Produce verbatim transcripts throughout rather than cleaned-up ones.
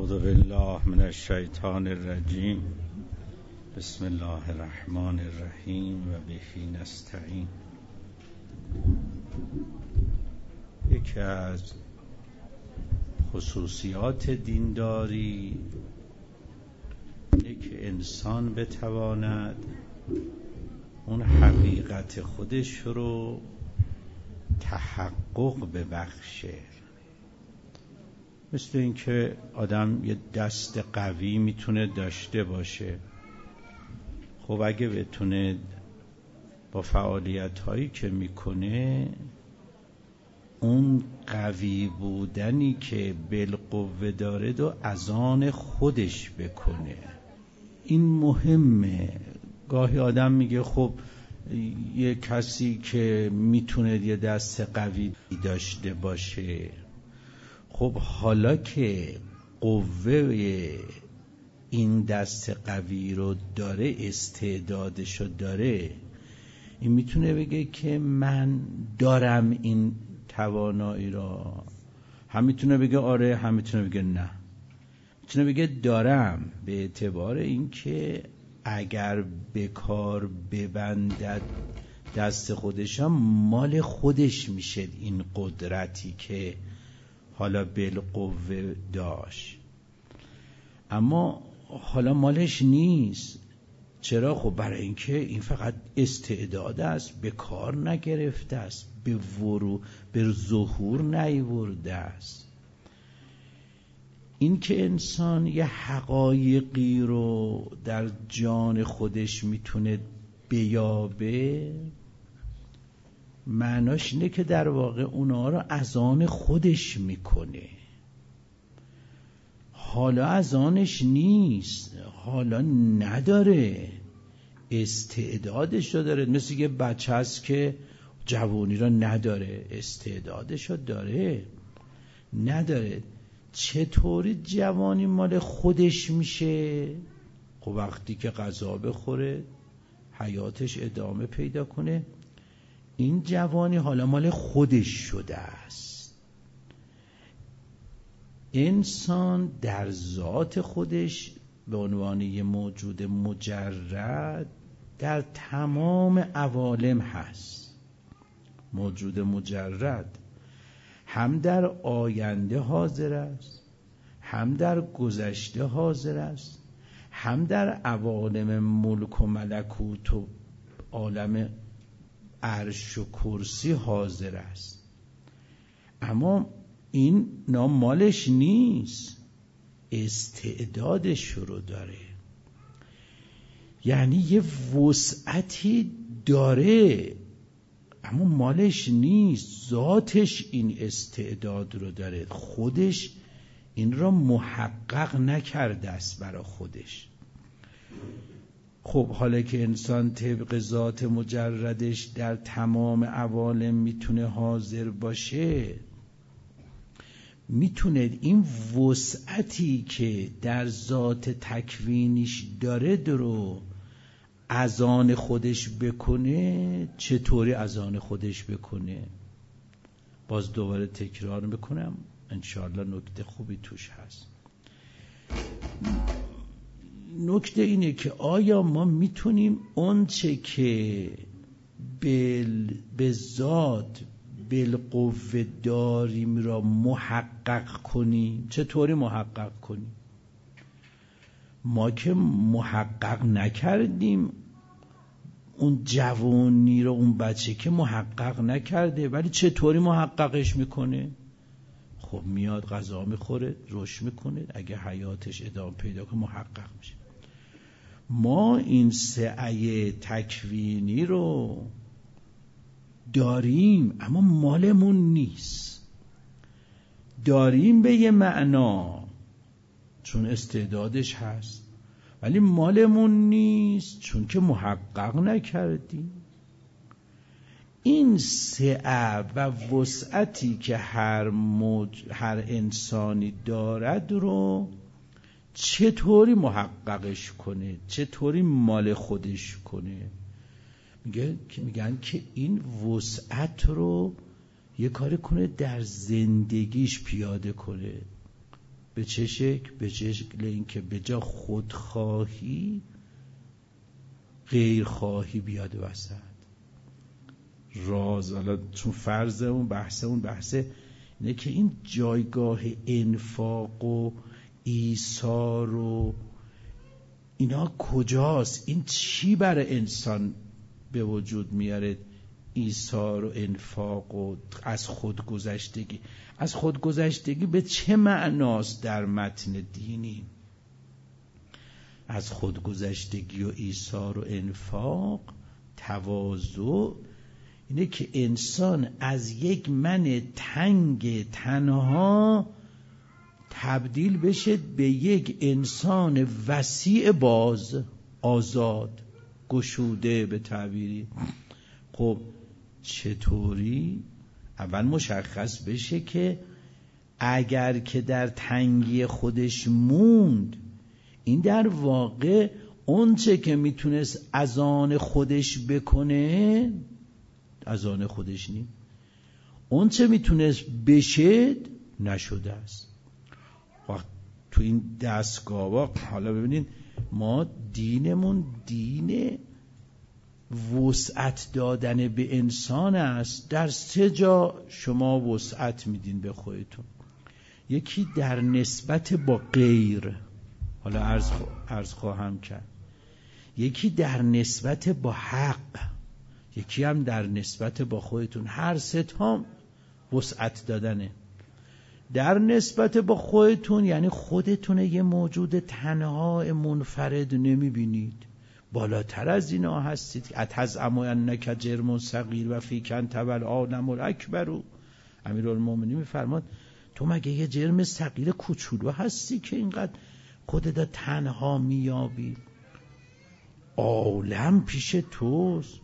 اعوذ بالله من الشیطان الرجیم. بسم الله الرحمن الرحیم و به نستعین. یکی از خصوصیات دینداری اینه که انسان بتواند اون حقیقت خودش رو تحقق ببخشه. مثل این که آدم یه دست قوی میتونه داشته باشه، خب اگه بتونه با فعالیت هایی که میکنه اون قوی بودنی که بالقوه داره دو از آن خودش بکنه، این مهمه. گاهی آدم میگه خب یه کسی که میتونه یه دست قوی داشته باشه، خب حالا که قوه این دست قوی رو داره، استعدادش رو داره، این میتونه بگه که من دارم این توانایی را. هم میتونه بگه آره، هم میتونه بگه نه. میتونه بگه دارم به اعتبار این که اگر به کار ببندد دست خودش هم مال خودش میشه این قدرتی که حالا بالقوه داشت، اما حالا مالش نیست. چرا؟ خب برای اینکه این فقط استعداد است، به کار نگرفته است، به ورو به ظهور نیورده است. این که انسان یه حقایقی رو در جان خودش میتونه بیابه، معناش اینه که در واقع اونا رو از آن خودش میکنه. حالا از آنش نیست، حالا نداره، استعدادش رو داره. مثل یه بچه هست که جوانی رو نداره، استعدادش رو داره، نداره. چطوری جوانی مال خودش میشه؟ خب وقتی که غذا بخوره، حیاتش ادامه پیدا کنه، این جوانی حالا مال خودش شده است. انسان در ذات خودش به عنوان یه موجود مجرد در تمام عوالم هست. موجود مجرد هم در آینده حاضر است، هم در گذشته حاضر است، هم در عوالم ملک و ملکوت و عالم عرش و کرسی حاضر است. اما این نامالش نیست، استعدادش رو داره. یعنی یه وسعتی داره اما مالش نیست، ذاتش این استعداد رو داره، خودش این را محقق نکرده است برای خودش. خب حالا که انسان طبق ذات مجردش در تمام عوالم میتونه حاضر باشه، میتونه این وسعتی که در ذات تکوینیش داره درو از آن خودش بکنه. چطوری از آن خودش بکنه؟ باز دوباره تکرار میکنم، انشاءالله نکته خوبی توش هست. نکته اینه که آیا ما میتونیم اون چه که بل به ذات بالقوه داریم را محقق کنیم؟ چطوری محقق کنیم؟ ما که محقق نکردیم اون جوانی رو، اون بچه که محقق نکرده، ولی چطوری محققش میکنه؟ خب میاد غذا میخوره، رشد میکنه، اگه حیاتش ادامه پیدا کنه محقق میشه. ما این سعی تکوینی رو داریم اما مالمون نیست. داریم به یه معنا چون استعدادش هست، ولی مالمون نیست چون که محقق نکردیم. این سعی و وسعتی که هر موج هر انسانی دارد رو چطوری محققش کنه، چطوری مال خودش کنه؟ میگه که میگن که این وسعت رو یه کاری کنه در زندگیش پیاده کنه. به چه شکل؟ به شکل اینکه به جا خودخواهی غیرخواهی بیاد وسط. راز حالا چون فرض اون بحث اون بحثه اینه که این جایگاه انفاق و ایثار و اینا کجاست؟ این چی برای انسان به وجود میاره؟ ایثار و انفاق و از خودگذشتگی. از خودگذشتگی به چه معناست در متن دینی؟ از خودگذشتگی و ایثار و انفاق تواضع اینه که انسان از یک من تنگ تنها تبدیل بشه به یک انسان وسیع باز، آزاد، گشوده به تعبیری. خب چطوری؟ اول مشخص بشه که اگر که در تنگی خودش موند، این در واقع اون چه که میتونست از آن خودش بکنه از آن خودش نیم، اون چه میتونست بشه نشده است. وقت تو این دستگاه حالا ببینید ما دینمون دین وسعت دادن به انسان است. در سه جا شما وسعت میدین به خودتون. یکی در نسبت با غیر، حالا عرض, عرض خواهم کرد. یکی در نسبت با حق، یکی هم در نسبت با خودتون. هر سه تا وسعت دادنه. در نسبت با خودتون یعنی خودتون یه موجود تنها منفرد نمیبینید، بالاتر از اینا هستید. اتزعم انک جرم صغیر و فیک انت والعالم الاکبر. امیرالمومنین میفرماد تو مگه یه جرم صغیر کوچولو هستی که اینقدر خودت تنها میابی؟ عالم پیش توست.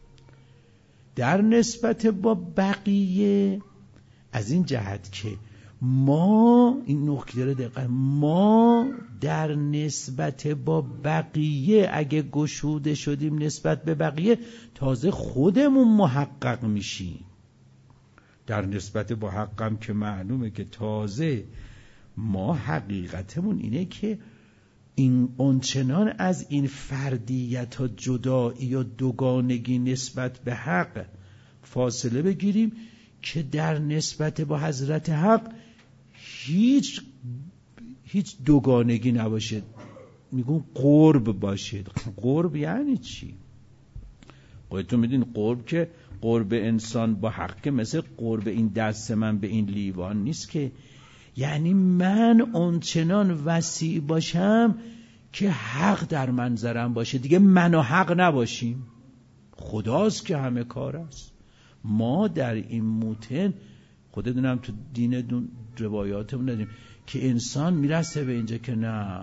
در نسبت با بقیه از این جهت که ما، این نکته رو دقیقا، ما در نسبت با بقیه اگه گشوده شدیم نسبت به بقیه تازه خودمون محقق میشیم. در نسبت با حقم که معلومه که تازه ما حقیقتمون اینه که این اونچنان از این فردیت و جدایی و دوگانگی نسبت به حق فاصله بگیریم که در نسبت با حضرت حق هیچ هیچ دوگانگی نباشه. میگون قرب باشه. قرب یعنی چی؟ خودتون میدین قرب که قرب انسان با حق که مثل قرب این دست من به این لیوان نیست که. یعنی من اونچنان وسیع باشم که حق در منظرم باشه، دیگه من و حق نباشیم. خداست که همه کار است. ما در این موتن خودتونم تو دین روایاتمون داریم که انسان میرسه به اینجا که نه،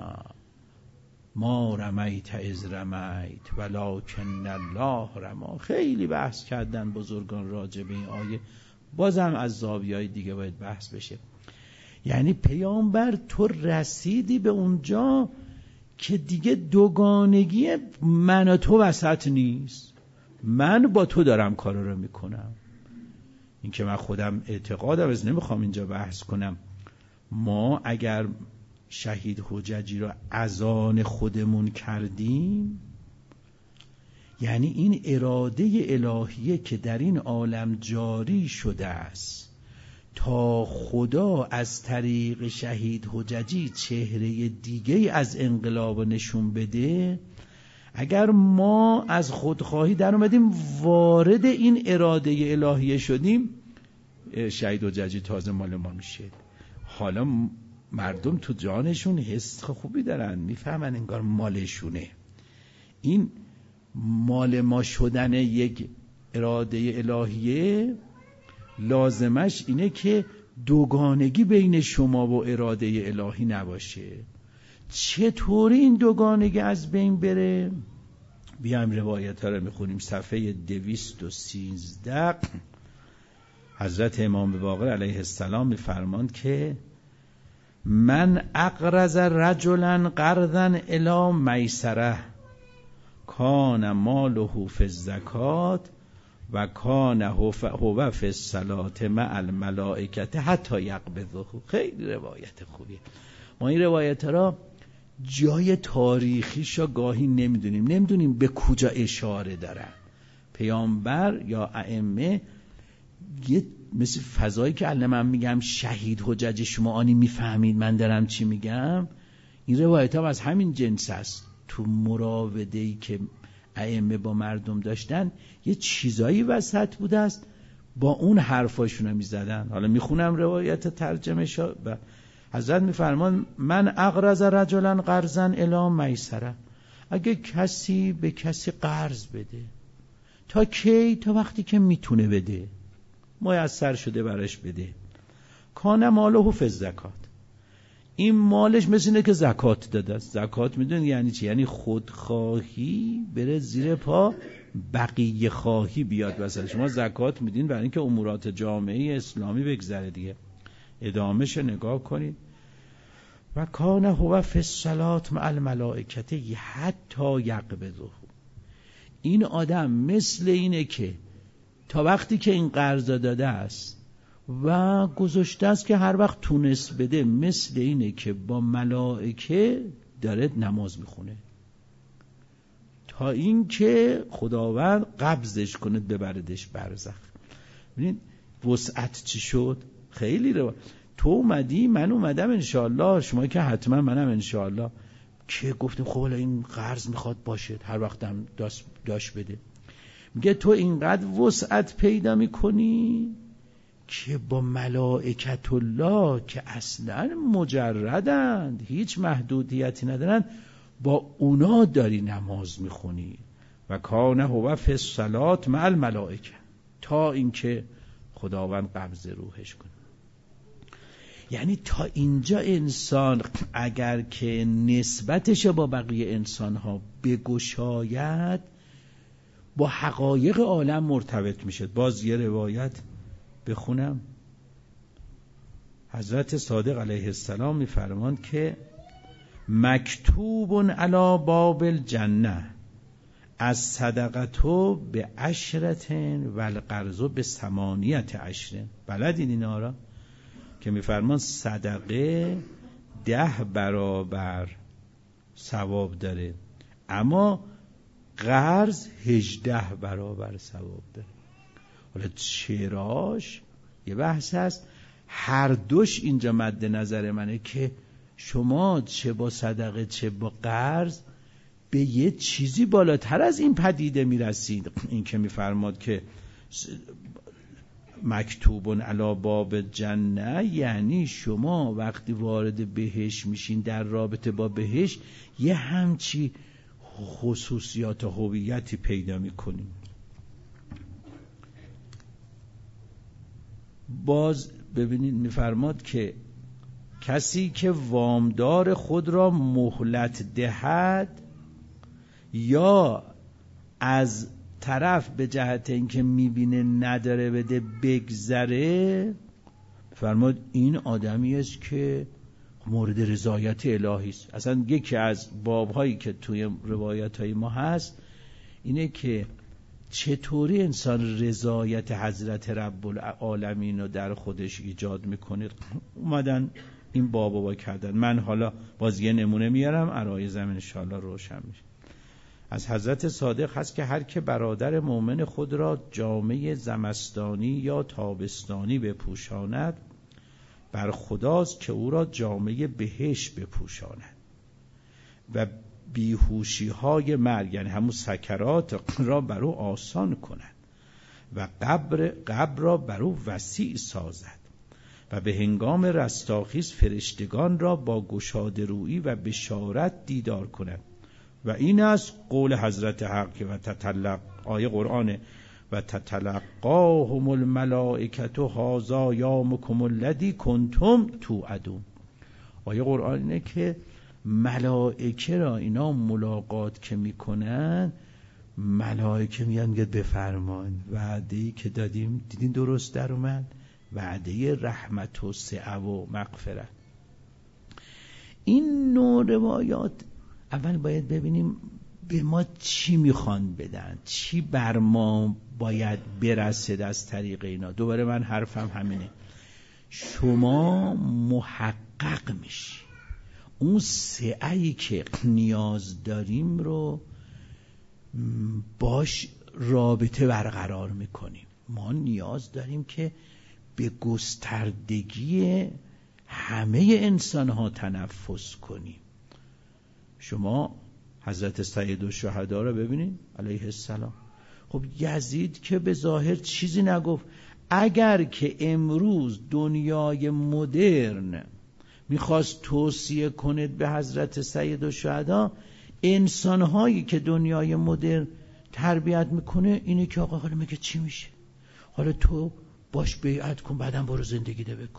ما رمیت از رمیت ولکن الله رما. خیلی بحث کردن بزرگان راجع به این آیه، بازم از زاویه‌های دیگه باید بحث بشه. یعنی پیامبر تو رسیدی به اونجا که دیگه دوگانگی من و تو وسط نیست. من با تو دارم کارا رو میکنم. این که من خودم اعتقادم از نمیخوام اینجا بحث کنم. ما اگر شهید حججی رو از آن خودمون کردیم، یعنی این اراده الهیه که در این عالم جاری شده است تا خدا از طریق شهید حججی چهره دیگه از انقلاب نشون بده، اگر ما از خودخواهی در اومدیم وارد این اراده الهیه شدیم، شهید حججی تازه مال ما میشه. حالا مردم تو جانشون حس خوبی دارن، میفهمن انگار مالشونه. این مال ما شدن یک اراده الهیه لازمش اینه که دوگانگی بین شما و اراده الهی نباشه. چطوری این دوگانگی از بین بره؟ بیایم روایت ها رو میخونیم. صفحه دویست و سیزده حضرت امام باقر علیه السلام میفرماند که من اقرض رجلا قرضا الی میسره کان ماله فی الزکات و کان هو فی الصلاة مع الملائکه حتی یقبضه. خیلی روایت خوبیه. ما این روایت را جای تاریخیشو گاهی نمیدونیم، نمیدونیم به کجا اشاره دارن. پیامبر یا ائمه یه مثل فضایی که الان من میگم شهید حجج شما آنی میفهمید من دارم چی میگم، این روایت ها از همین جنس است. تو مراوده‌ای که ائمه با مردم داشتن یه چیزایی وسط بوده است، با اون حرفاشون رو میزدن. حالا میخونم روایت ترجمه شا و حضرت میفرمان من اقرض رجلا قرضا الی میسره، اگه کسی به کسی قرض بده تا کی؟ تا وقتی که میتونه بده، میسر شده برش بده. کان ماله فی الزکات، این مالش مثل اینه که زکات داده است. زکات میدونی یعنی چی؟ یعنی خودخواهی بره زیر پا، بقیه خواهی بیاد وسط. شما زکات میدین برای اینکه امورات جامعه اسلامی بگذره دیگه. ادامهش نگاه کنید. و کان هو فی الصلاة مع الملائکه حتی یقبضه، این آدم مثل اینه که تا وقتی که این قرض داده است و گذاشته است که هر وقت تونست بده، مثل اینه که با ملائکه داره نماز میخونه تا این که خداوند قبضش کنه ببردش برزخ. ببینید وسعت چی شد؟ خیلی رو تو اومدی من اومدم انشاءالله، شما که حتما منم انشاءالله، که گفتیم خب این قرض میخواد باشه هر وقتم داشت, داشت بده. میگه تو اینقدر وسعت پیدا میکنی که با ملائکت الله که اصلا مجردند، هیچ محدودیتی ندارن، با اونا داری نماز میخونی. و کان هو فی الصلاة مع الملائکه، تا اینکه خداوند قبض روحش کنه. یعنی تا اینجا انسان اگر که نسبتش با بقیه انسانها بگشاید با حقایق عالم مرتبط میشه. باز یه روایت بخونم. حضرت صادق علیه السلام میفرماند که مکتوب علی باب الجنه از صدقتو به عشرتن و القرضو به ثمانیت عشرن. بلدین اینا را که میفرمان صدقه ده برابر ثواب داره، اما قرض هجده برابر ثواب داره. حالا چراش یه بحث هست، هر دوش اینجا مد نظر منه که شما چه با صدقه چه با قرض به یه چیزی بالاتر از این پدیده میرسید. این که میفرماد که مکتوبون علی باب جنه، یعنی شما وقتی وارد بهشت میشین در رابطه با بهشت یه همچی خصوصیات و هویتی پیدا میکنیم. باز ببینید میفرماد که کسی که وامدار خود را مهلت دهد یا از طرف به جهت اینکه میبینه نداره بده بگذره، فرمود این آدمی است که مورد رضایت الهی است. اصلا یکی از بابهایی که توی روایت‌های ما هست اینه که چطوری انسان رضایت حضرت رب العالمین رو در خودش ایجاد میکنه. اومدن این بابا با کردن. من حالا باز یه نمونه میارم، عرایزم انشاءالله روشن میشه. از حضرت صادق هست که هر که برادر مؤمن خود را جامه زمستانی یا تابستانی بپوشاند، بر خداست که او را جامه بهشت بپوشاند و بیهوشی های مرگ، یعنی همون سکرات را بر او آسان کند و قبر قبر را بر او وسیع سازد و به هنگام رستاخیز فرشتگان را با گشاده رویی و بشارت دیدار کند. و این از قول حضرت حق که و تتلق آیه قرآنه و تتلقاهم الملائکة هذا یومکم الذی کنتم توعدون. آیه قرآن اینه که ملائکه را اینا ملاقات که میکنن، ملائکه میان میگه بفرمان وعده‌ای که دادیم دیدین درست در اومد، وعده رحمت و سعه و مغفرت. این نوع روایات اول باید ببینیم به ما چی میخوان بدن، چی بر ما باید برسد از طریق اینا. دوباره من حرفم همینه، شما محقق میشی، اون سعی که نیاز داریم رو باش رابطه برقرار میکنیم. ما نیاز داریم که به گستردگی همه انسان ها تنفس کنیم. شما حضرت سیدالشهدا رو ببینید علیه السلام. خب یزید که به ظاهر چیزی نگفت. اگر که امروز دنیای مدرن میخواست توصیه کنه به حضرت سیدالشهدا، انسانهایی که دنیای مدرن تربیت میکنه اینه که آقا حالا میگه چی میشه، حالا تو باش بیعت کن بعدم برو زندگی ده بکن.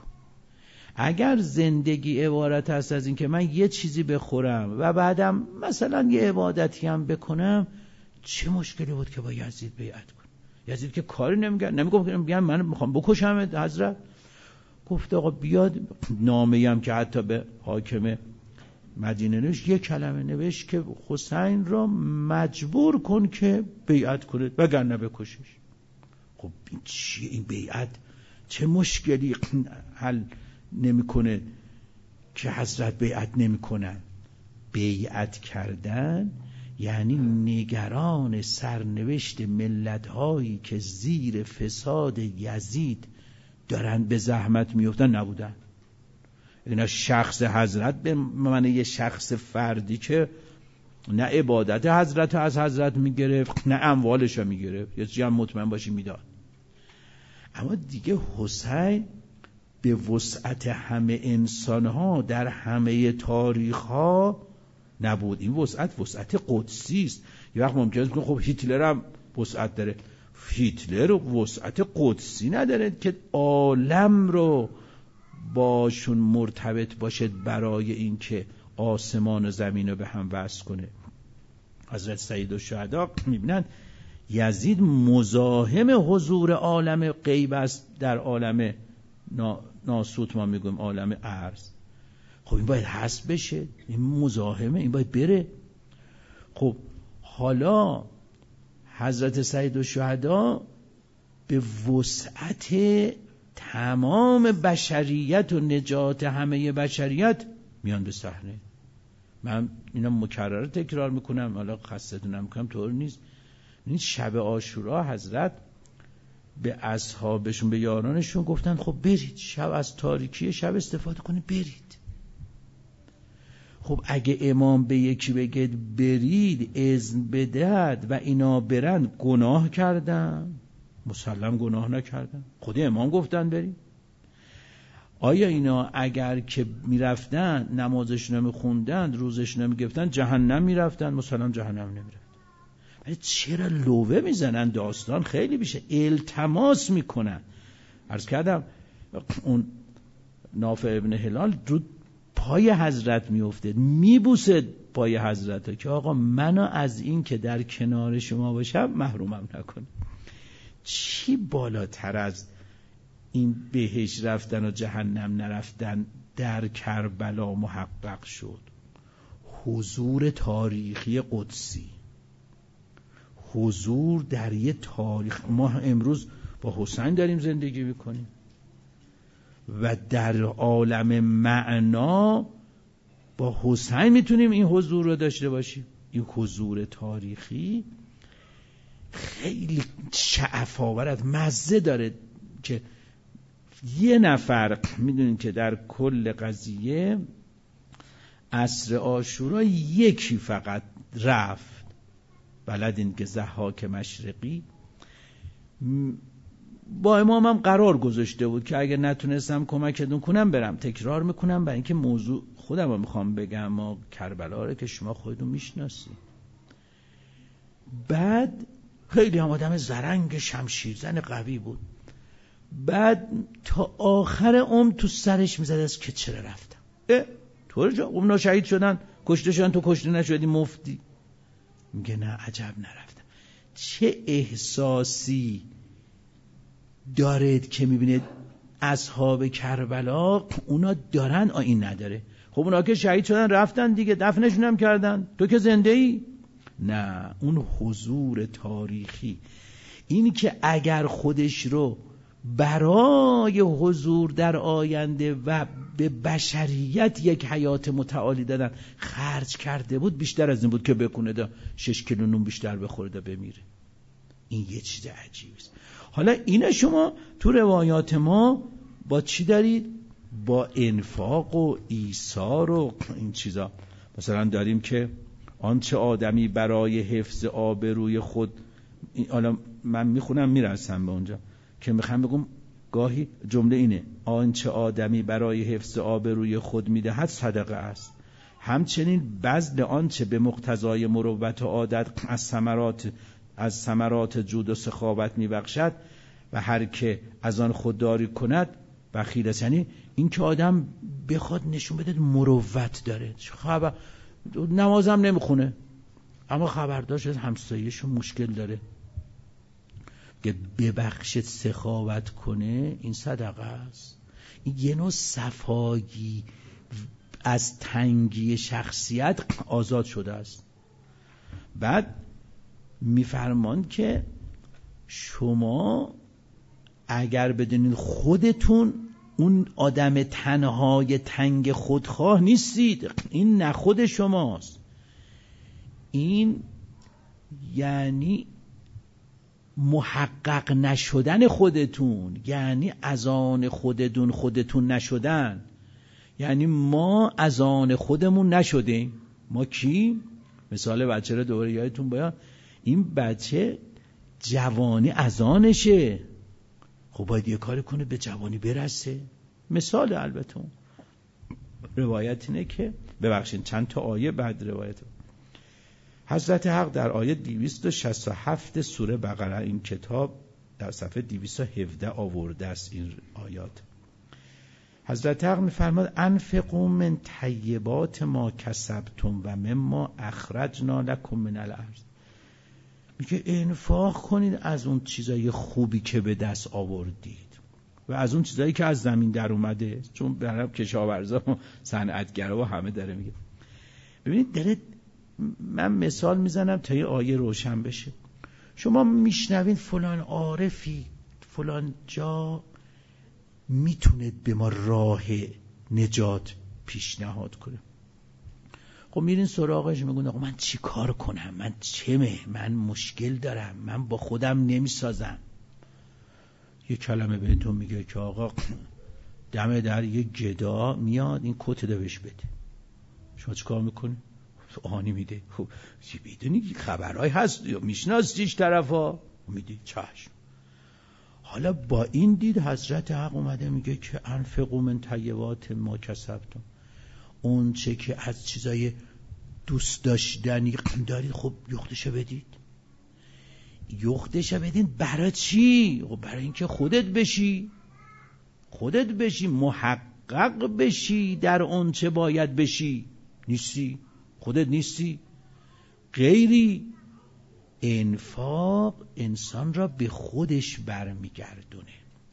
اگر زندگی عبارت هست از این که من یه چیزی بخورم و بعدم مثلا یه عبادتی هم بکنم، چه مشکلی بود که با یزید بیعت کن؟ یزید که کاری نمیگه، نمیگم میگم من میخوام بکشم حضرت. گفت آقا بیاد نامه‌ای هم که حتی به حاکم مدینه نوشت، یه کلمه نوشت که حسین را مجبور کن که بیعت کنه وگرنه بکشش. خب این چیه این بیعت؟ چه مشکلی حل نمیکنه که حضرت بیعت نمیکنن؟ بیعت کردن یعنی نگران سرنوشت ملت‌هایی که زیر فساد یزید دارن به زحمت میفتن نبودن. اینا شخص حضرت به معنی یه شخص فردی که نه عبادت حضرت از حضرت میگرفت نه اموالش رو میگرفت، یه چیزی هم مطمئن باشی میداد. اما دیگه حسین به وسعت همه انسانها در همه تاریخها نبود. این وسعت وسعت قدسی است. یه وقت ممکنه بگم خب هیتلر هم وسعت داره. هیتلر وسعت قدسی نداره که عالم رو باشون مرتبط باشد برای اینکه آسمان و زمین رو به هم وصل کنه. حضرت سیدالشهدا میبینن یزید مزاحم حضور عالم غیب است در عالم ناسوت، ما میگیم عالم ارض. خب این باید حذف بشه، این مزاحمه، این باید بره. خب حالا حضرت سیدالشهدا به وسعت تمام بشریت و نجات همه بشریت میان به صحنه. من اینا مکرر تکرار میکنم، حالا خستتون نمیکنم، طور نیست. این شب عاشورا حضرت به اصحابشون، به یارانشون گفتن خب برید شب از تاریکی شب استفاده کنید برید. خب اگه امام به یکی بگید برید اذن بدهد و اینا برن، گناه کردن؟ مسلم گناه نکردن، خود امام گفتن برید. آیا اینا اگر که میرفتن نمازشون رو میخوندن، روزشون رو میگفتن، جهنم میرفتن؟ مسلم جهنم نمیرفتن. ولی چرا لوه میزنن؟ داستان خیلی بیشه، التماس میکنن. عرض کردم اون نافع ابن هلال رو پای حضرت میفته، میبوسه پای حضرت که آقا منو از این که در کنار شما باشم محرومم نکن. چی بالاتر از این بهش رفتن و جهنم نرفتن در کربلا محقق شد؟ حضور تاریخی قدسی، حضور در یه تاریخ. ما امروز با حسین داریم زندگی میکنیم و در عالم معنا با حسین میتونیم این حضور رو داشته باشیم. این حضور تاریخی خیلی شعف‌آور، مزه داره که یه نفر، میدونین که در کل قضیه عصر عاشورا یکی فقط رفت، بلدین که ضحاک مشرقی با امامم قرار گذاشته بود که اگه نتونستم کمکتون کنم برم. تکرار میکنم برای اینکه موضوع خودم رو میخوام بگم، ما کربلا رو که شما خودتون میشناسی. بعد خیلی هم آدم زرنگ شمشیرزن قوی بود. بعد تا آخر عمر تو سرش میزد از که چرا رفتم. اه طور جا اونا شهید شدن، کشته شدن، تو کشته نشدی مفتی. میگه نه عجب نرفتم. چه احساسی دارید که میبینید اصحاب کربلا اونا دارن آیین نداره. خب اونا که شهید شدن رفتن دیگه، دفنشون هم کردن، تو که زنده ای؟ نه، اون حضور تاریخی، اینی که اگر خودش رو برای حضور در آینده و به بشریت یک حیات متعالی دادن خرج کرده بود بیشتر از این بود که بکنه دا شش کیلو نون بیشتر بخوره دا بمیره. این یه چیز عجیبی است. حالا اینا شما تو روایات ما با چی دارید؟ با انفاق و ایثار و این چیزا. مثلا داریم که آنچه آدمی برای حفظ آبروی خود، حالا من میخونم میرسم به اونجا که میخوام بگم گاهی جمله اینه: آنچه آدمی برای حفظ آبروی خود میدهد صدقه است، همچنین بذل آنچه به مقتضای مروت و عادت از ثمرات از ثمرات جود و سخاوت میبخشد و هر که از آن خودداری کند بخیل است. یعنی این که آدم بخواد نشون بده مروت داره. خبر نمازم نمیخونه اما خبرداشت از همسایه‌شون مشکل داره که ببخشید سخاوت کنه، این صدقه است. این یه نوع صفایی از تنگی شخصیت آزاد شده است. بعد میفرمان که شما اگر بدونید خودتون اون آدم تنهای تنگ خودخواه نیستید، این نه خود شماست، این یعنی محقق نشدن خودتون، یعنی از آن خودتون خودتون نشدن. یعنی ما از آن خودمون نشدیم. ما کی؟ مثال بچه رو دوباره یادتون بیاد، این بچه جوانی از آنشه، خب باید یه کاری کنه به جوانی برسه. مثال البته روایت اینه که ببخشید چند تا آیه بعد روایت حضرت حق در آیه دویست و شصت و هفت سوره بقره، این کتاب در صفحه دویست و هفده آورده است این آیات. حضرت حق می‌فرماد: انفقوا من طیبات ما کسبتم و مما اخرجنا لكم من الارض. میگه انفاق کنید از اون چیزای خوبی که به دست آوردید و از اون چیزایی که از زمین در اومده، چون برای کشاورزا و صنعتگرا و همه داره میگه. ببینید داره، من مثال میزنم تا یه آیه روشن بشه. شما میشنوین فلان عارفی فلان جا میتونه به ما راه نجات پیشنهاد کنه. خب میرین سراغش، میگن آقا من چی کار کنم، من چه مه من مشکل دارم، من با خودم نمیسازم. یه کلمه بهتون میگه که آقا دم در یه گدا میاد این کت رو بهش بده. شما چی کار میکنی؟ آنی میده. خب میدونی خبرهای هست میشناسیش طرفا، میدی چشم. حالا با این دید حضرت حق اومده میگه که انفقوا من طیبات ما کسبتم، اون چه که از چیزای دوست داشتنی دارید خب یختشو بدید. یختشو بدید برای چی؟ خب برای اینکه خودت بشی خودت بشی محقق بشی در اون چه باید بشی. نیستی، خودت نیستی، غیری. انفاق انسان را به خودش برمیگردونه.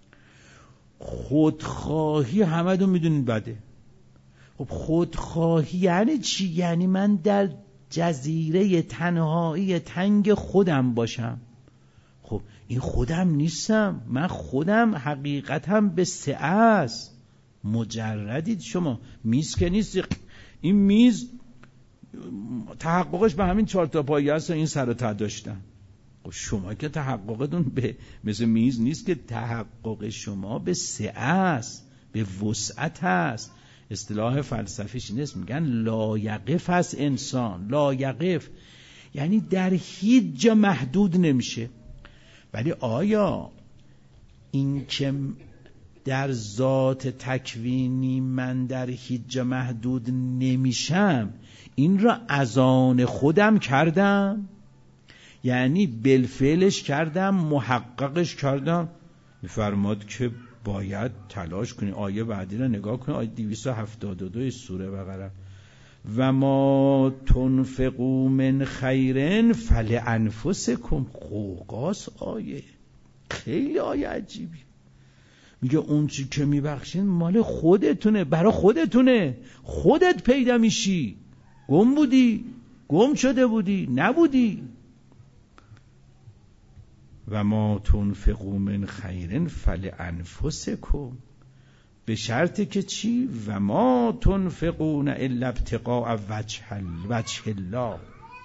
خودخواهی همه دون میدونید بده. خب خودخواهی یعنی چی؟ یعنی من در جزیره تنهایی تنگ خودم باشم. خب این خودم نیستم، من خودم حقیقتم به سعه است. مجردید شما، میز که نیست. این میز تحققش به همین چهار تا پایه است و این سر و ته داشتن. خب شما که تحققتون به مثل میز نیست، که تحقق شما به سعه است، به وسعت است. اصطلاح فلسفیش اینست، میگن لایقف است انسان. لایقف یعنی در هیچ جا محدود نمیشه. ولی آیا این که در ذات تکوینی من در هیچ جا محدود نمیشم، این را از آن خودم کردم؟ یعنی بالفعلش کردم، محققش کردم؟ میفرماد که باید تلاش کنی. آیه بعدی را نگاه کنی، آیه دویست و هفتاد و دو سوره بقره: و ما تنفقوا من خیر فلانفسکم. قوقاس آیه، خیلی آیه عجیبی. میگه اون چی که میبخشین مال خودتونه، برای خودتونه. خودت پیدا میشی. گم بودی، گم شده بودی، نبودی. و ما تنفقوا من خیر فلانفسکم. به شرطی که چی؟ و ما تنفقون الا ابتغاء وجه الله،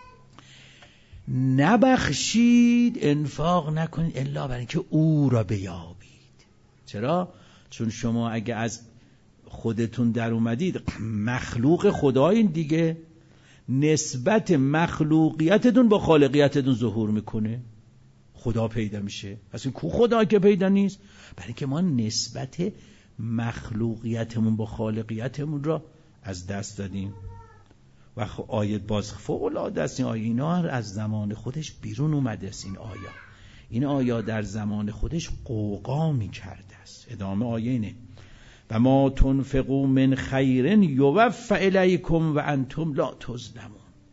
نبخشید، انفاق نکنید الا برای اینکه او را بیابید. چرا؟ چون شما اگه از خودتون در اومدید، مخلوق خدایین دیگه، نسبت مخلوقیتتون با خالقیتتون ظهور میکنه، خدا پیدا میشه. پس این کو خدا که پیدا نیست؟ برای اینکه ما نسبت مخلوقیتمون با خالقیتمون را از دست دادیم. و خب آیه باز فوق العاده است. این آیه اینا از زمان خودش بیرون اومده است. این آیه این آیه در زمان خودش قوقا میکرده است. ادامه آیه اینه و ما تنفقوا من خیر یوفى الیکم و انتم لا تظلمون.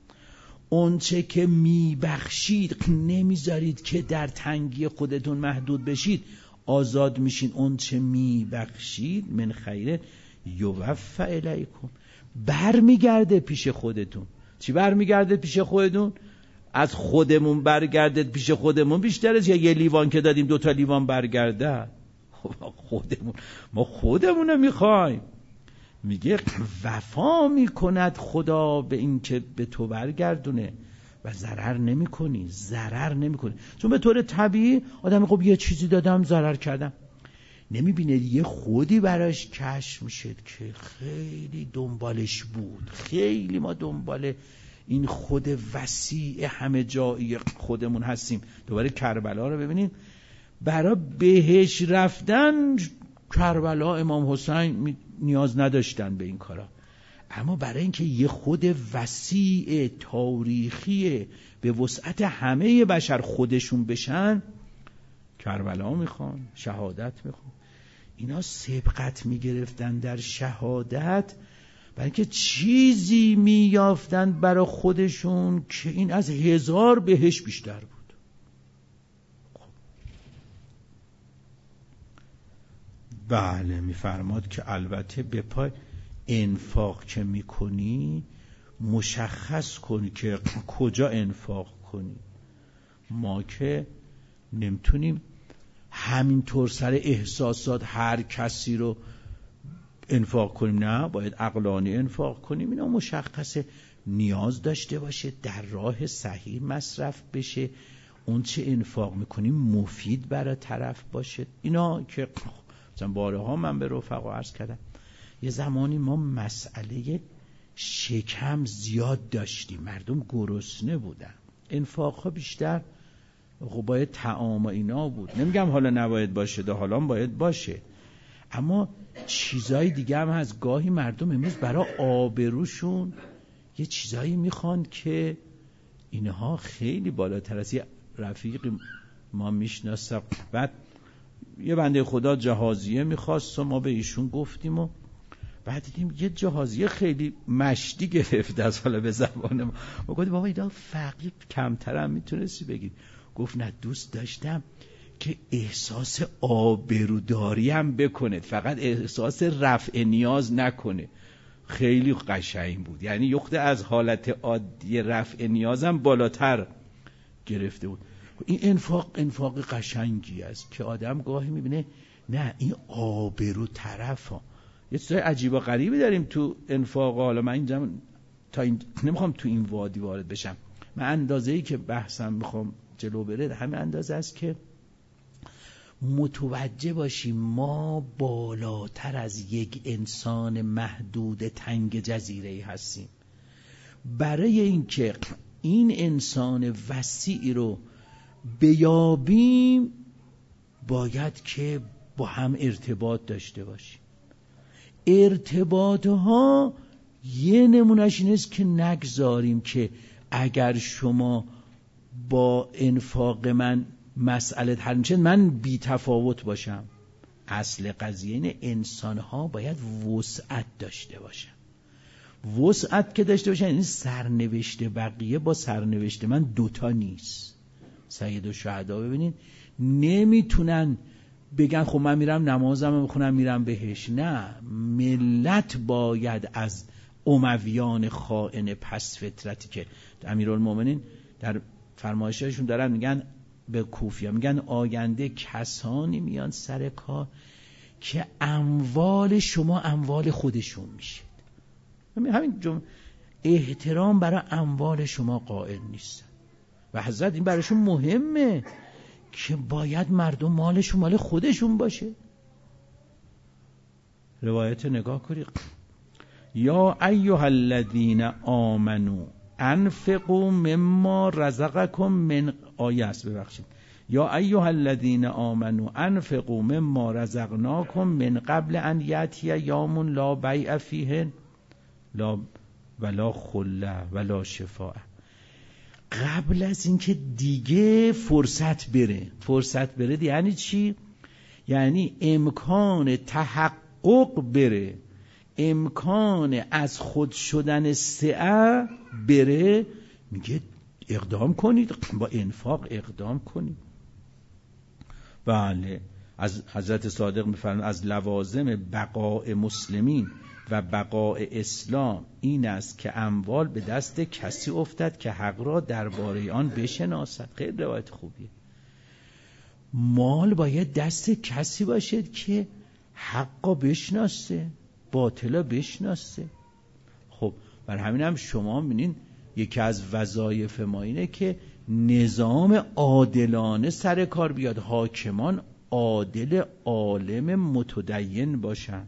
اون چه که میبخشید نمیذارید که در تنگی خودتون محدود بشید، آزاد میشین. اون چه میبخشید من خیر یوفى الیکم، برمیگرده پیش خودتون. چی برمیگرده پیش خودتون؟ از خودمون برگرده پیش خودمون بیشتر از یا یه لیوان که دادیم دوتا لیوان برگرده. خودمون ما خودمونو میخوایم. میگه وفا میکند خدا به این که به تو برگردونه و ضرر نمیکنی، ضرر نمیکنی. چون به طور طبیعی آدم خب یه چیزی دادم ضرر کردم، نمیبینه یه خودی براش کشف میشه که خیلی دنبالش بود. خیلی ما دنبال این خود وسیع همه جایی خودمون هستیم. دوباره کربلا رو ببینیم، برای بهش رفتن کربلا امام حسین نیاز نداشتن به این کارا، اما برای اینکه یه خود وسیع تاریخی به وسعت همه بشر خودشون بشن، کربلا میخوان، شهادت میخوان. اینا سبقت میگرفتن در شهادت برای اینکه چیزی میافتن برای خودشون که این از هزار بهش بیشتر بود. بله میفرماد که البته به پای انفاق که میکنی مشخص کن که کجا انفاق کنی. ما که نمیتونیم همینطور سر احساسات هر کسی رو انفاق کنیم، نه، باید عقلانی انفاق کنیم. اینا مشخصه، نیاز داشته باشه، در راه صحیح مصرف بشه، اون چه انفاق میکنیم مفید برای طرف باشه. اینا که مثلا بارها من به رفقا عرض کردم، یه زمانی ما مسئله شکم زیاد داشتیم، مردم گرسنه بودن، انفاق ها بیشتر خب باید طعام و اینا بود. نمیگم حالا نباید باشه، ده حالا باید باشه، اما چیزای دیگه هم از گاهی مردم امروز برای آبروشون یه چیزایی میخوان که اینها خیلی بالاتر از. یه رفیق ما میشناسم، بعد یه بنده خدا جهازیه میخواست و ما به ایشون گفتیم و بعد دیدیم یه جهازیه خیلی مشتی گرفته از حالا به زبان ما. ما گفتیم بابا اینا فقیر کمتر هم میتونستی بگید. گفت نه، دوست داشتم که احساس آبروداری هم بکنه، فقط احساس رفع نیاز نکنه. خیلی قشنگ بود، یعنی یخته از حالت عادی رفع نیازم بالاتر گرفته بود. این انفاق انفاق قشنگی است که آدم گاهی میبینه نه این آبرو طرف ها. یه چیزای عجیب و غریبی داریم تو انفاق. حالا من اینجا تا این نمیخوام تو این وادی وارد بشم، من اندازه‌ای که بحثم میخوام جلو بره همه اندازه است که متوجه باشیم ما بالاتر از یک انسان محدود تنگ جزیره‌ای هستیم. برای اینکه این انسان وسیع رو بیابیم باید که با هم ارتباط داشته باشیم. ارتباط ها یه نمونهش این است که نگذاریم که اگر شما با انفاق من مسئله حل میشه من بی تفاوت باشم. اصل قضیه اینه انسان ها باید وسعت داشته باشن. وسعت که داشته باشن این سرنوشت بقیه با سرنوشت من دوتا نیست. سید الشهدا ببینین نمیتونن بگن خب من میرم نمازم میخونم میرم بهش. نه، ملت باید از امویان خائن پس فطرتی که امیرالمومنین در فرمایششون دارن میگن به کوفیا، میگن آینده کسانی میان سر کار که اموال شما اموال خودشون میشه. همین جمله احترام برای اموال شما قائل نیستن و حضرت این برایشون مهمه که باید مردم مالشون مال خودشون باشه. روایت نگاه کنید. یا ایها الذین آمنو انفقوا مما رزقکم من آیه است ببخشید یا ایها الذین آمنو انفقوا مما رزقناکم من قبل ان یأتی یوم لا بیع فیه لا ولا خله ولا شفاء. قبل از اینکه دیگه فرصت بره. فرصت بره یعنی چی؟ یعنی امکان تحقق بره، امکان از خود شدن سعه بره، میگه اقدام کنید، با انفاق اقدام کنید. بله، از حضرت صادق میفرماید از لوازم بقاء مسلمین و بقاء اسلام این است که اموال به دست کسی افتد که حق را درباره آن بشناسد. خیلی روایت خوبیه. مال باید دست کسی باشد که حق را بشناسه، باطل را بشناسه. خب بر همین هم شما می‌بینین یکی از وظایف ما اینه که نظام عادلانه سر کار بیاد، حاکمان عادل عالم متدین باشن.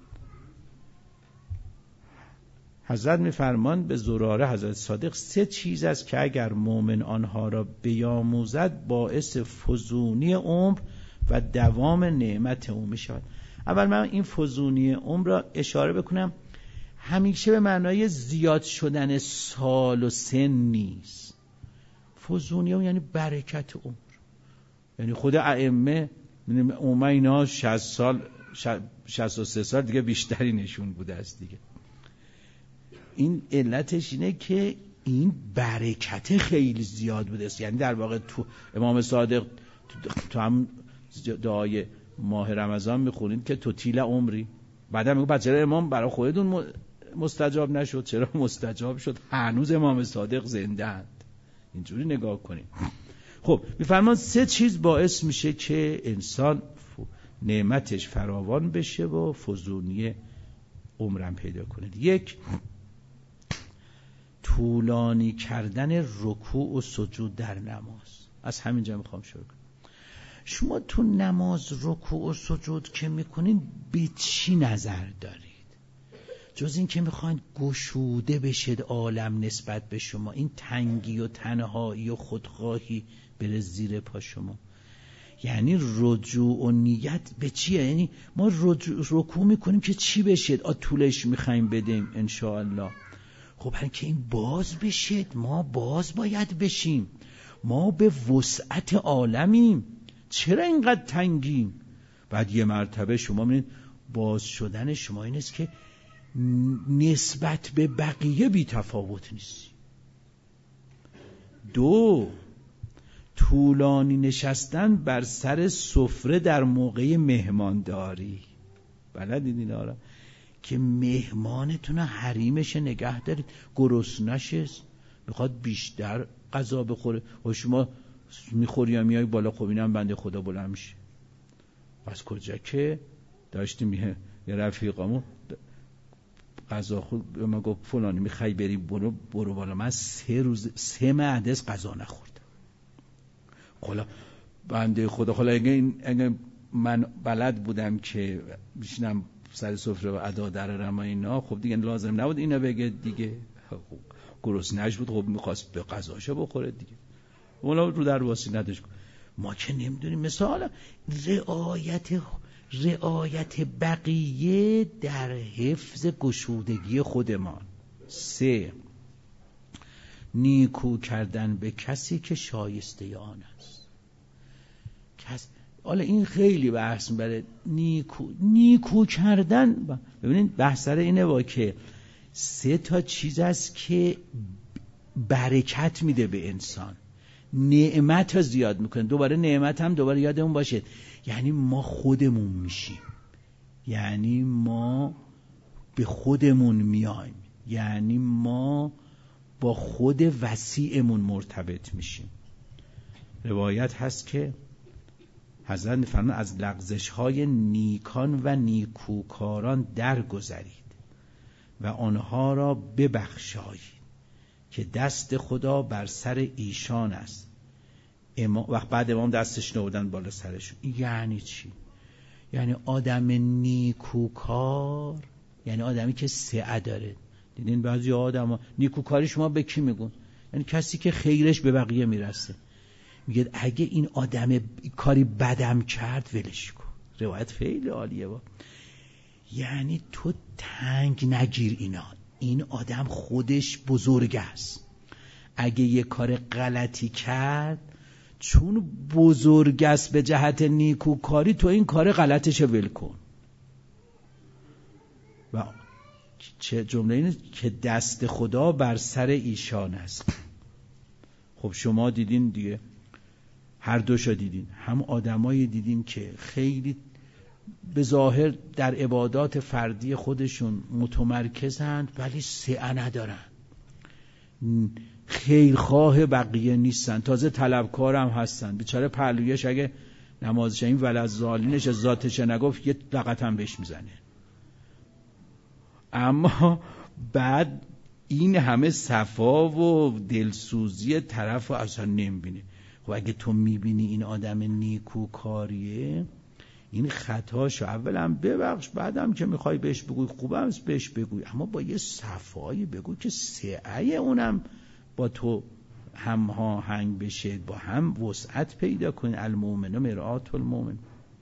حضرت میفرمان به زراره حضرت صادق سه چیز است که اگر مؤمن آنها را بیاموزد باعث فزونی عمر و دوام نعمت او میشود. اول من این فزونی عمر را اشاره بکنم، همیشه به معنای زیاد شدن سال و سن نیست. فزونی عمر یعنی برکت عمر. یعنی خود ائمه عمر اینا شصت سال شصت و سه سال دیگه بیشتری نشون بوده است دیگه. این علتش اینه که این برکت خیلی زیاد بوده است. یعنی در واقع تو امام صادق تو هم دعای ماه رمضان میخونید که تو طیل عمری، بعدم میگه بچه امام برای خودتون مستجاب نشد، چرا مستجاب شد؟ هنوز امام صادق زنده اند. اینجوری نگاه کنید. خب میفرمان سه چیز باعث میشه که انسان نعمتش فراوان بشه و فزونی عمرم پیدا کنید. یک، طولانی کردن رکوع و سجود در نماز. از همینجا میخوام شروع کنم. شما تو نماز رکوع و سجود که میکنین به چی نظر دارید؟ جز این که میخواین گشوده بشید عالم نسبت به شما، این تنگی و تنهایی و خودخواهی بره زیر پا شما. یعنی رجوع و نیت به چیه؟ یعنی ما رکوع میکنیم که چی بشید؟ آ طولش میخوایم بدیم انشاءالله. خب هر که این باز بشید، ما باز باید بشیم. ما به وسعت عالمیم، چرا اینقدر تنگیم؟ بعد یه مرتبه شما می‌بینید باز شدن شما این است که نسبت به بقیه بی تفاوت نیستی. دو، طولانی نشستن بر سر سفره در موقع مهمانداری. بلدید این آره که مهمانتون حریمش نگه دارید، گرسنه‌شه میخواد بیشتر غذا بخوره و شما میخوری یا میای بالا. خب اینم بنده خدا بلند میشه. از کجا که داشتیم یه رفیقامو غذا خود به من گفت فلانی میخوای بری برو برو بالا. من سه روز سه معدس غذا نخوردم. خلا بنده خدا خلا اگه, اگه من بلد بودم که بشینم سر سفره و ادا در رما اینا، خب دیگه لازم نبود اینا بگه دیگه. گرسنه‌اش بود، خب میخواست به غذاشو بخوره دیگه. اونا رو در واسی نداشت. ما که نمیدونیم. مثلا رعایت رعایت بقیه در حفظ گشودگی خودمان. سه، نیکو کردن به کسی که شایسته آن است. کس حالا این خیلی بحث میبره. نیکو نیکو کردن، ببینید بحث سر اینه با که سه تا چیز است که برکت میده به انسان، نعمت ها زیاد میکنه. دوباره نعمت هم دوباره یادمون باشه، یعنی ما خودمون میشیم، یعنی ما به خودمون میایم، یعنی ما با خود وسیعمون مرتبط میشیم. روایت هست که حضرت می‌فرمایند از لغزش‌های نیکان و نیکوکاران درگذرید و آنها را ببخشایید که دست خدا بر سر ایشان است. امام وقت بعد امام دستش نبودن بالا سرشون. یعنی چی؟ یعنی آدم نیکوکار یعنی آدمی که سعه داره. دیدین بعضی آدم‌ها نیکوکاری شما به کی میگن؟ یعنی کسی که خیرش به بقیه میرسه. میگه اگه این آدم کاری بدم کرد ولش کن. روایت خیلی عالیه با. یعنی تو تنگ نگیر اینا. این آدم خودش بزرگ است. اگه یه کار غلطی کرد چون بزرگ است به جهت نیکوکاری تو این کار غلطش ول کن. و چه جمله اینه که دست خدا بر سر ایشان است. خب شما دیدین دیگه، هر دوشا دیدین، هم آدمایی دیدین که خیلی به ظاهر در عبادات فردی خودشون متمرکزند ولی سعی ندارن، خیرخواه بقیه نیستن، تازه طلبکار هم هستن. بیچاره پهلویش اگه نمازش این ولعالینش از ذاتش نگفت یه لغت هم بهش میزنه. اما بعد این همه صفا و دلسوزی طرف رو اصلا نمیبینه. خب اگه تو میبینی این آدم نیکوکاریه، این خطاشو اولا ببخش، بعدم که میخوای بهش بگوی خوبم بهش بگوی، اما با یه صفایی بگوی که سعی اونم با تو هم آهنگ بشه، با هم وسعت پیدا کنی. المؤمن مرآة المؤمن.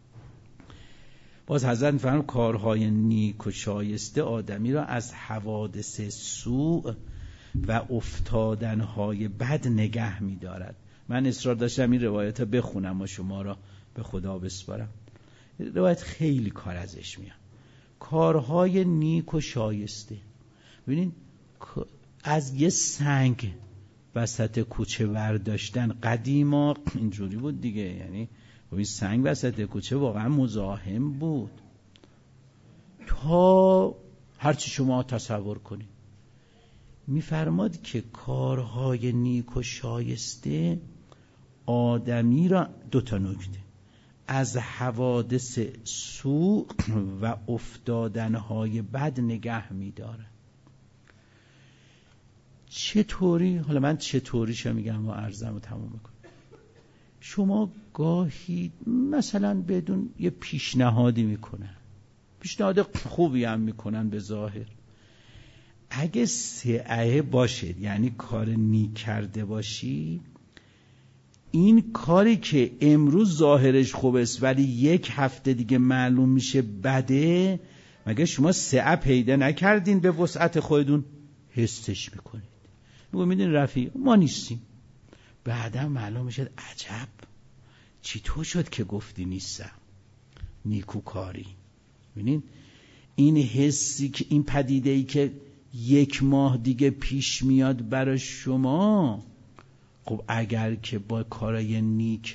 باز حضرت می‌فرمایند کارهای نیک و شایسته آدمی را از حوادث سوء و افتادنهای بد نگه می‌دارد. من اصرار داشتم این روایت بخونم و شما را به خدا بسپارم. روایت خیلی کار ازش میاد. کارهای نیک و شایسته. ببینین از یه سنگ وسط کوچه ورداشتن قدیما اینجوری بود دیگه، یعنی این سنگ وسط کوچه واقعا مزاحم بود تا هرچی شما تصور کنید. میفرماد که کارهای نیک و شایسته آدمی را دو تا نکته از حوادث سوء و افتادنهای بد نگه می‌داره. چطوری؟ حالا من چطوریشو میگم و عرضم رو تموم میکنم. شما گاهی مثلا بدون یه پیشنهادی میکنن، پیشنهاد خوبی هم میکنن به ظاهر، اگه سعی باشه یعنی کار نیک کرده باشی، این کاری که امروز ظاهرش خوبه است ولی یک هفته دیگه معلوم میشه بده، مگه شما سعی پیدا نکردین به وسعت خودتون حسش میکنید؟ میگو میدین رفیق ما نیستیم، بعدا معلوم میشه عجب چی تو شد که گفتی نیستم. نیکوکاری. ببینید این حسی که این پدیده‌ای که یک ماه دیگه پیش میاد برای شما، خب اگر که با کارای نیک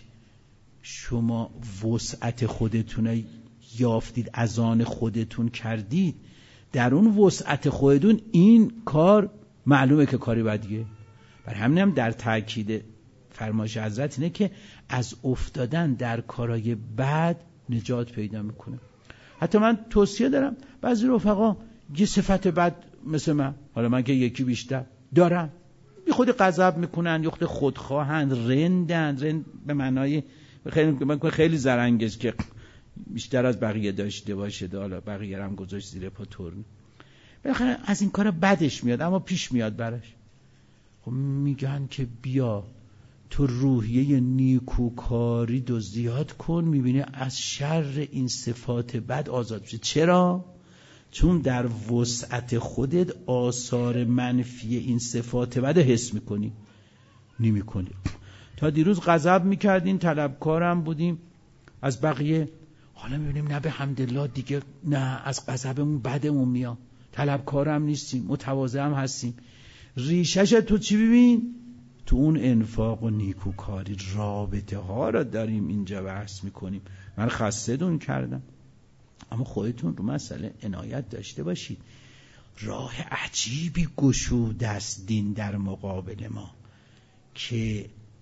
شما وسعت خودتون یافتید، از آن خودتون کردید، در اون وسعت خودتون این کار معلومه که کاری بدیه. بر همین هم در تاکید فرمایش حضرت اینه که از افتادن در کارای بد نجات پیدا میکنه. حتی من توصیه دارم بعضی رفقا یه صفت بد مثل من، حالا من که یکی بیشتر دارم، یه خود غضب میکنن، یه خود خودخواهند، رندن، رند به معنای خیلی خیلی زرنگش که بیشتر از بقیه داشته باشه، حالا بقیه هم گذاشت زیر پا تورن. بالاخره از این کار بدش میاد اما پیش میاد براش. خب میگن که بیا تو روحیه نیکوکاری دو زیاد کن، میبینی از شر این صفات بد آزاد میشه. چرا؟ چون در وسعت خودت آثار منفی این صفات بد حس میکنی، نمیکنی. تا دیروز غضب میکردین، طلبکارم بودیم از بقیه، حالا میبینیم نه به حمدالله دیگه نه، از غضبمون بدمون میاد، طلبکارم نیستیم، متواضع هم هستیم. ریشش تو چی ببین؟ تو اون انفاق و نیکوکاری رابطه ها را داریم اینجا بحث میکنیم. من خسته دون کردم، اما خودتون رو مسئله عنایت داشته باشید. راه عجیبی گشوده است دین در مقابل ما که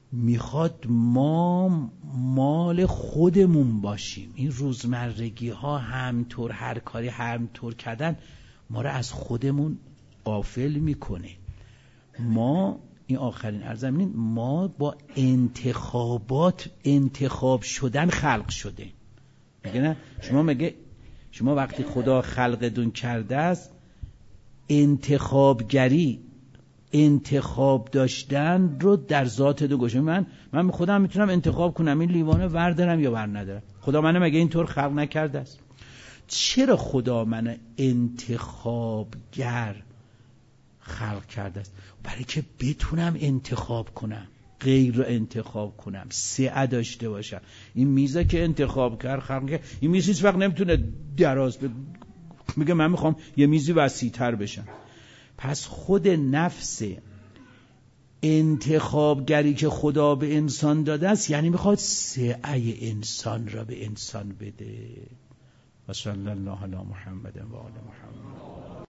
میخواد ما مال خودمون باشیم. این روزمرگی ها همطور هر کاری همطور کردن ما رو از خودمون غافل میکنه. ما این آخرین ارزمین ما با انتخابات انتخاب شدن خلق شده. میگه نه شما مگه شما وقتی خدا خلقتون کرده است انتخابگری انتخاب داشتن رو در ذاتتون گوشه. من من خودم میتونم انتخاب کنم این لیوانو وردارم یا ور ندارم. خدا منو مگه اینطور خلق نکرده است؟ چرا خدا منو انتخابگر خلق کرده است؟ برای که بتونم انتخاب کنم، غیر رو انتخاب کنم، سعه داشته باشم. این میزه که انتخاب کرد خلق کرد، این میز هیچ وقت نمیتونه دراز ب... میگه من میخوام یه میزی وسیع‌تر بشم. پس خود نفس انتخابگری که خدا به انسان داده است یعنی میخواد سعه انسان را به انسان بده. و صلی الله علی محمد و آل محمد.